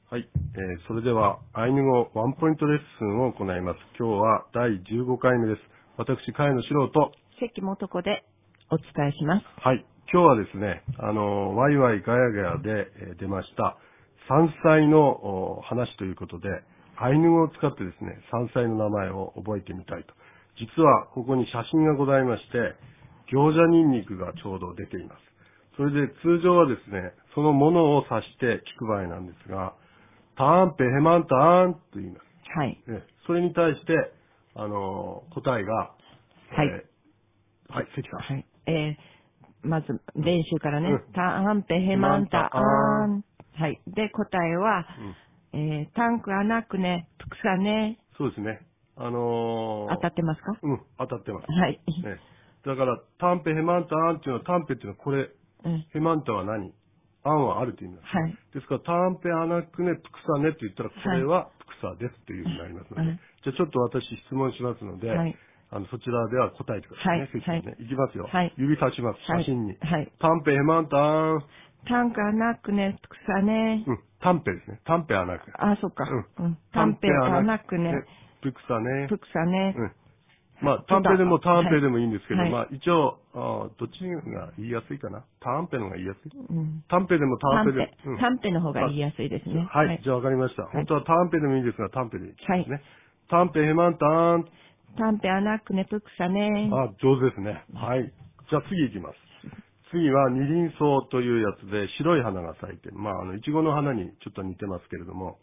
はい、それではアイヌ語ワンポイントレッスンを行います。今日は第15回目です。私、茅野史郎と関元子でお伝えします。 はい、今日はですね、ワイワイガヤガヤで出ました山菜の話ということで、アイヌ語を使ってですね、山菜の名前を覚えてみたいと。実はここに写真がございまして、行者ニンニクがちょうど出ています。それで通常はですね、そのものを指して聞く場合なんですが、ターンペヘマンターンと言います。 はい。 それに対して、答えが、 はい。 はい、関さん。 はい。まず練習からね。ターンペヘヘマンタマンタアーン。 アーン。はい。で、答えは、タンクアナクネ、プクサネ。 そうですね。 当たってますか？ 当たってます。 はい。 ね。だから、タンペヘマンタアーンっていうのは、タンペっていうのはこれ、ヘマンタは何？アンはあるという意味なんですね。 はい。 ですから、タンペアナクネプクサネって言ったら、これはプクサですというふうになりますので、じゃあちょっと私質問しますので、 はい。 そちらでは答えてくださいね、関さんね。いきますよ。 はい。 指さします、写真に。 はい。 タンペヘマンタアーン。 タンクアナクネ、プクサネ。 タンペですね。タンペアナクネ。 あ、そっか。 タンタンペアペアナクネ、 ナクネ、 プクサネ。 プクサネ。 まあ、タンペでもタンペでもいいんですけど、 はい。 まあ、一応、どっちが言いやすいかな。タンペの方が言いやすい。 うんタンペでもタンペで。 タンペの方が言いやすいですね。 はい、じゃあわかりました。本当はタンペでもいいですが、タンペでいいですね。タンペヘマンターン。 タンペアナクネプクサネ。 あ、上手ですね。はい。じゃあ次行きます。次は二輪草というやつで白い花が咲いて、まあ、イチゴの花にちょっと似てますけれども、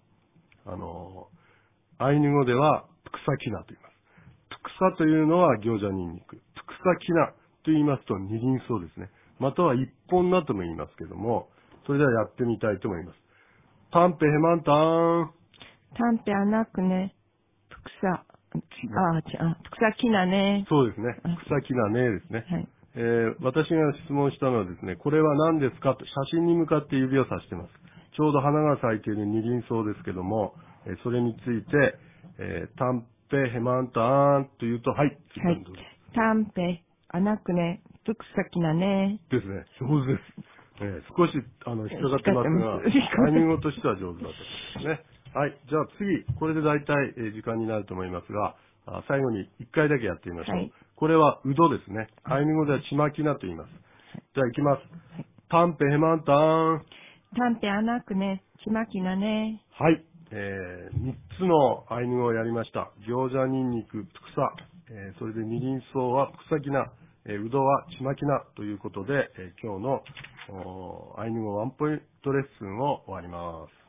アイヌ語ではプクサキナと言います。プクサというのは行者ニンニク。プクサキナと言いますと二輪草ですね。または一本菜とも言いますけども、それではやってみたいと思います。タンペヘマンターン。 タンペアナクネ、プクサ、プクサキナね。 そうですね。プクサキナねですね。 はい。 私が質問したのはですね、これは何ですかと写真に向かって指をさしています。ちょうど花が咲いている二輪草ですけども、それについて、タンペヘマンターンと言うと、はい。 はい。タンペアナクネ、プクサキナね。 ですね。上手です。少し、引っかかってますが、タイミングとしては上手だったですね。はい。じゃあ次、これで大体、時間になると思いますが、最後に1回だけやってみましょう。はい、これは、うどですね。アイヌ語ではちまきなと言います。じゃあ行きます。タンペヘマンターン。 タンペアナクネ、ちまきなね。 はい。3つのアイヌ語をやりました。行者ニンニク、プクサ。それで二輪草はプクサキナ。うどはちまきなということで、今日のアイヌ語ワンポイントレッスンを終わります。